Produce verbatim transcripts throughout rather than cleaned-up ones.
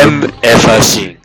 Aparem F cinc.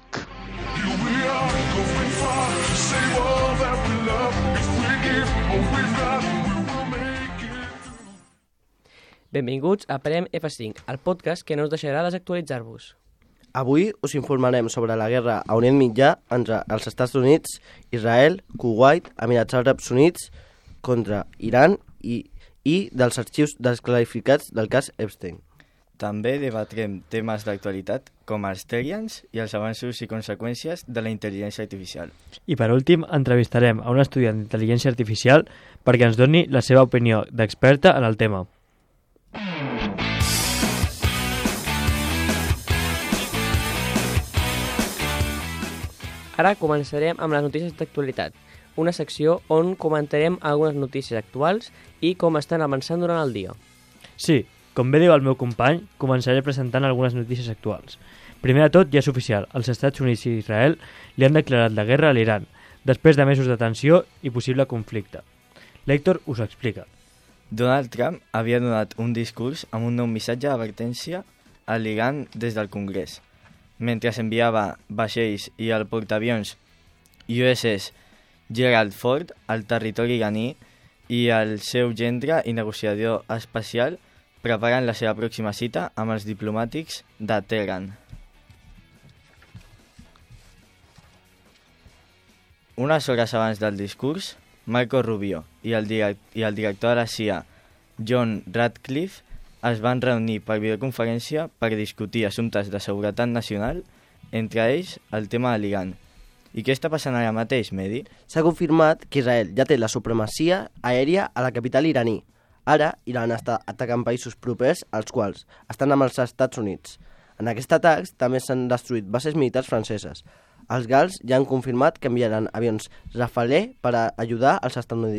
Benvinguts a Aparem F cinc, el podcast que no us deixarà desactualitzar-vos. Avui us informarem sobre la guerra a Orient Mitjà entre els Estats Units, Israel, Kuwait, Emirats Àrabs Units contra Iran i, i dels arxius desclarificats del cas Epstein. També debatrem temes d'actualitat com els Terians i els avanços i conseqüències de la intel·ligència artificial. I per últim, entrevistarem a un estudiant d'intel·ligència artificial perquè ens doni la seva opinió d'experta en el tema. Ara començarem amb les notícies d'actualitat, una secció on comentarem algunes notícies actuals i com estan avançant durant el dia. Sí, com bé diu el meu company, començaré presentant algunes notícies actuals. Primer de tot, ja és oficial, els Estats Units i Israel li han declarat la guerra a l'Iran, després de mesos de tensió i possible conflicte. L'Héctor us explica. Donald Trump havia donat un discurs amb un nou missatge d'advertència a l'Iran des del Congrés, mentre s'enviava vaixells i el portaavions U S S Gerald Ford al territori iraní i el seu gendre i negociador especial preparen la seva pròxima cita amb els diplomàtics de Teheran. Unes hores abans del discurs, Marco Rubio i el, direct, i el director de la C I A, John Ratcliffe, es van reunir per videoconferència per discutir assumptes de seguretat nacional, entre ells el tema de l'Iran. I què està passant ara mateix, Medi? S'ha confirmat que Israel ja té la supremacia aèria a la capital iraní. Ara, Iran està atacant països propers als quals estan amb els Estats Units. En aquests atacs també s'han destruït bases militars franceses. Els gals ja han confirmat que enviaran avions Rafale per a ajudar els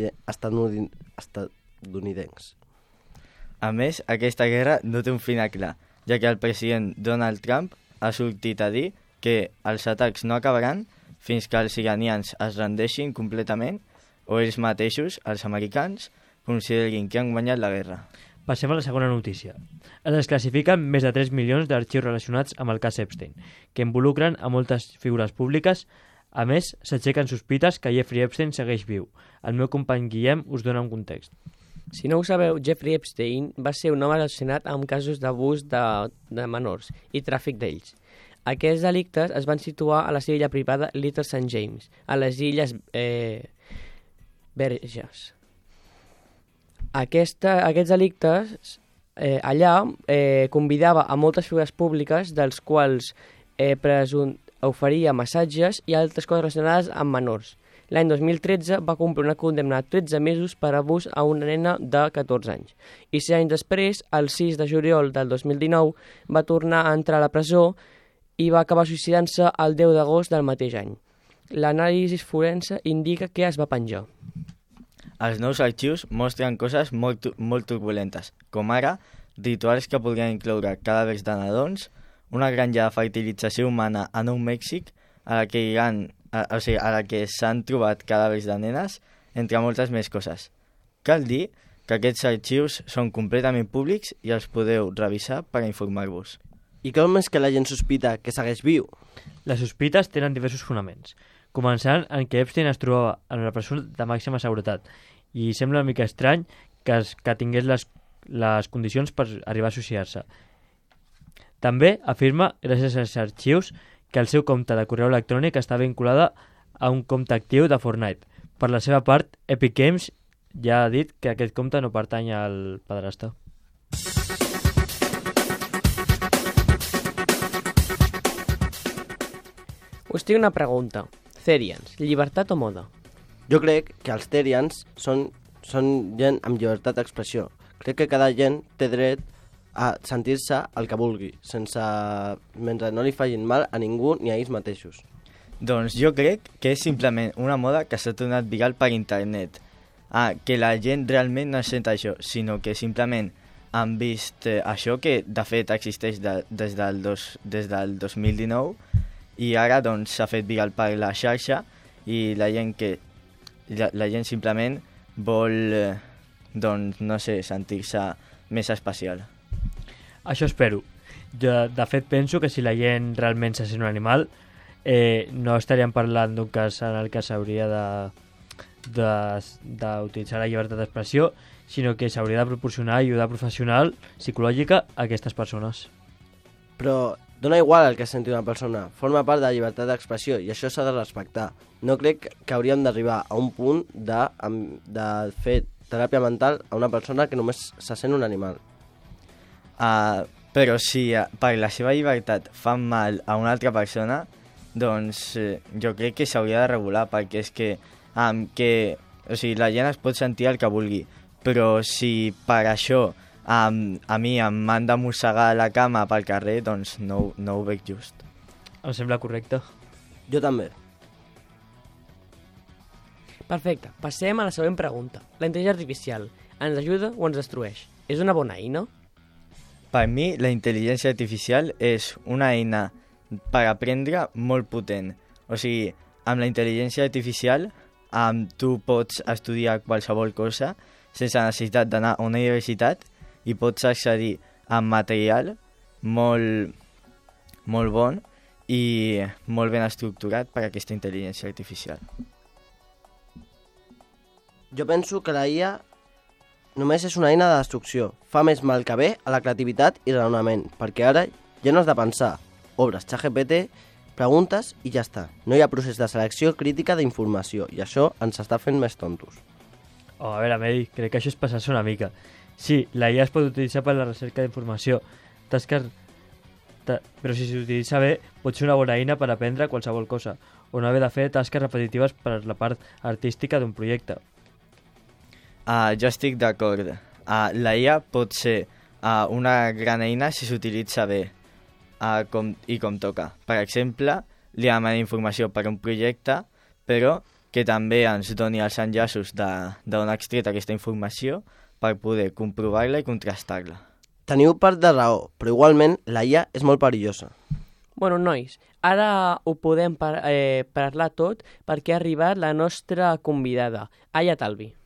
estatunidencs. A més, aquesta guerra no té un final clar, ja que el president Donald Trump ha sortit a dir que els atacs no acabaran fins que els iranians es rendeixin completament o ells mateixos, els americans, considerin que han guanyat la guerra. Passem a la segona notícia. Es desclassifiquen més de tres milions d'arxius relacionats amb el cas Epstein, que involucren a moltes figures públiques. A més, s'aixequen sospites que Jeffrey Epstein segueix viu. El meu company Guillem us dona un context. Si no ho sabeu, Jeffrey Epstein va ser un home relacionat amb casos d'abús de, de menors i tràfic d'ells. Aquests delictes es van situar a la seva illa privada Little Saint James, a les illes eh, Verges. Aquesta, aquests delictes eh, allà eh, convidava a moltes figures públiques dels quals eh, presunt, oferia massatges i altres coses relacionades amb menors. L'any dos mil tretze va complir una condemna de tretze mesos per abús a una nena de catorze anys. I sis anys després, el sis de juliol del dos mil dinou, va tornar a entrar a la presó i va acabar suïcidant-se el deu d'agost del mateix any. L'anàlisi forense indica que es va penjar. Els nous arxius mostren coses molt, molt turbulentes, com ara rituals que podrien incloure cadàvers de nadons, una granja de fertilització humana a Nou Mèxic, a la que Iran, a, o sigui, a la que s'han trobat cadàvers de nenes, entre moltes més coses. Cal dir que aquests arxius són completament públics i els podeu revisar per a informar-vos. I com és que la gent sospita que segueix viu? Les sospites tenen diversos fonaments, començant en que Epstein es trobava en una presó de màxima seguretat i sembla una mica estrany que, es, que tingués les, les condicions per arribar a suïcidar-se. També afirma, gràcies als arxius, que el seu compte de correu electrònic està vinculada a un compte actiu de Fortnite. Per la seva part, Epic Games ja ha dit que aquest compte no pertany al padrastre. Us tinc una pregunta. Therians, llibertat o moda? Jo crec que els Terians són, són gent amb llibertat d'expressió. Crec que cada gent té dret a sentir-se el que vulgui, sense, mentre no li facin mal a ningú ni a ells mateixos. Doncs jo crec que és simplement una moda que s'ha tornat viral per internet. Ah, que la gent realment no sent això, sinó que simplement han vist eh, això que de fet existeix de, des, del dos, des del dos mil dinou i ara doncs s'ha fet viral per la xarxa i la gent que la, la gent simplement vol eh, doncs no sé, sentir-se més especial. Això espero. Jo, de fet, penso que si la gent realment se sent un animal, eh, no estaríem parlant d'un cas en el que s'hauria de d'utilitzar la llibertat d'expressió, sinó que s'hauria de proporcionar ajuda professional, psicològica, a aquestes persones. Però dona igual el que senti una persona, forma part de la llibertat d'expressió i això s'ha de respectar. No crec que hauríem d'arribar a un punt de, de fer teràpia mental a una persona que només se sent un animal. Uh, però si uh, per la seva llibertat fan mal a una altra persona, doncs eh, jo crec que s'hauria de regular, perquè és que, um, que o sigui, la gent es pot sentir el que vulgui, però si per això um, a mi em m'han de mossegar a la cama pel carrer, doncs no, no ho veig just. Em sembla correcte. Jo també. Perfecte, passem a la següent pregunta. La intel·ligència artificial ens ajuda o ens destrueix? És una bona eina? Per mi, la intel·ligència artificial és una eina per aprendre molt potent. O sigui, amb la intel·ligència artificial um, tu pots estudiar qualsevol cosa sense necessitat d'anar a una universitat i pots accedir a material molt, molt bon i molt ben estructurat per a aquesta intel·ligència artificial. Jo penso que la I A només és una eina de destrucció. Fa més mal que bé a la creativitat i raonament, perquè ara ja no has de pensar. Obres ChatGPT, preguntes i ja està. No hi ha procés de selecció crítica d'informació i això ens està fent més tontos. Oh, a veure, Medi, crec que això és passar-se una mica. Sí, la I A es pot utilitzar per la recerca d'informació, tasques... Ta... però si s'utilitza bé, pot ser una bona eina per aprendre qualsevol cosa, o no haver de fer tasques repetitives per la part artística d'un projecte. Uh, jo estic d'acord. Uh, la I A pot ser uh, una gran eina si s'utilitza bé uh, com, i com toca. Per exemple, li demana informació per un projecte, però que també ens doni els enllaços d'on ha extret aquesta informació per poder comprovar-la i contrastar-la. Teniu part de raó, però igualment la I A és molt perillosa. Bueno, nois, ara ho podem par eh, parlar tot perquè ha arribat la nostra convidada, Aya Talvi.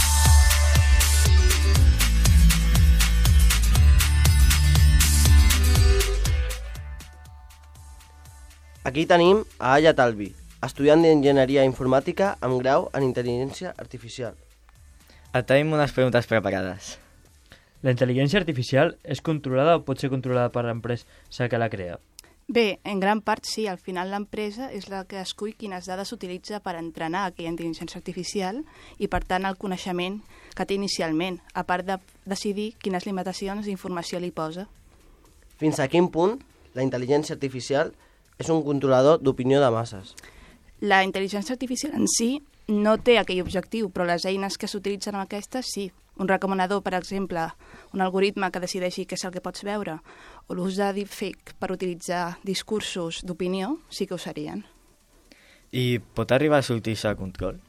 Aquí tenim a Aya Talvi, estudiant d'Enginyeria Informàtica amb grau en Intel·ligència Artificial. Et tenim unes preguntes preparades. La intel·ligència artificial és controlada o pot ser controlada per l'empresa que la crea? Bé, en gran part sí. Al final l'empresa és la que escull quines dades s'utilitza per entrenar aquella intel·ligència artificial i, per tant, el coneixement que té inicialment, a part de decidir quines limitacions d'informació li posa. Fins a quin punt la intel·ligència artificial és un controlador d'opinió de masses? La intel·ligència artificial en si no té aquell objectiu, però les eines que s'utilitzen amb aquestes sí. Un recomanador, per exemple, un algoritme que decideixi què és el que pots veure, o l'ús de deepfake per utilitzar discursos d'opinió, sí que ho serien. I pot arribar a sortir-se a control?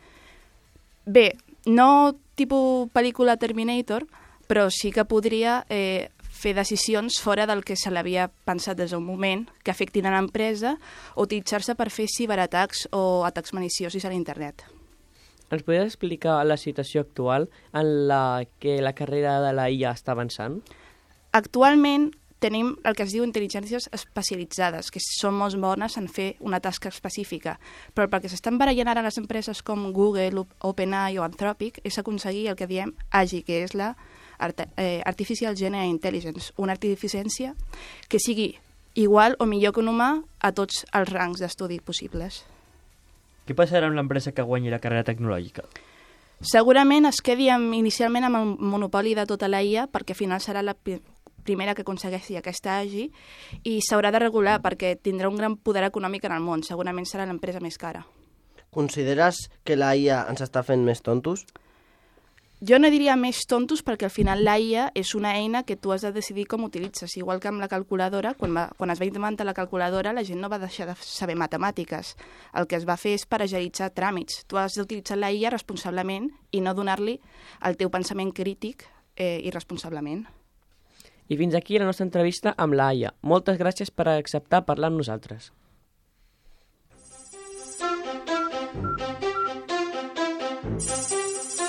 Bé, no tipus pel·lícula Terminator, però sí que podria eh, fer decisions fora del que se l'havia pensat des d'un moment, que afectin a l'empresa, o utilitzar-se per fer ciberatacs o atacs maliciosos a l'internet. Ens podries explicar la situació actual en la que la carrera de la I A està avançant? Actualment tenim el que es diu intel·ligències especialitzades, que són molt bones en fer una tasca específica, però perquè s'estan barallant ara les empreses com Google, OpenAI o Anthropic és aconseguir el que diem A G I, que és la Art eh, Artificial General Intelligence, una artificiència que sigui igual o millor que un humà a tots els rangs d'estudi possibles. Què passarà amb l'empresa que guanyi la carrera tecnològica? Segurament es quedi amb, inicialment amb el monopoli de tota la I A, perquè al final serà la primera que aconsegueixi aquesta A G I i s'haurà de regular perquè tindrà un gran poder econòmic en el món. Segurament serà l'empresa més cara. Consideres que la I A ens està fent més tontos? Jo no diria més tontos perquè al final la I A és una eina que tu has de decidir com utilitzes. Igual que amb la calculadora, quan, va, quan es va inventar la calculadora la gent no va deixar de saber matemàtiques. El que es va fer és per agilitzar tràmits. Tu has d'utilitzar la I A responsablement i no donar-li el teu pensament crític eh, irresponsablement. I fins aquí la nostra entrevista amb la Aya. Moltes gràcies per acceptar parlar amb nosaltres.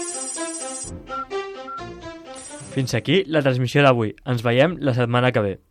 Fins aquí la transmissió d'avui. Ens veiem la setmana que ve.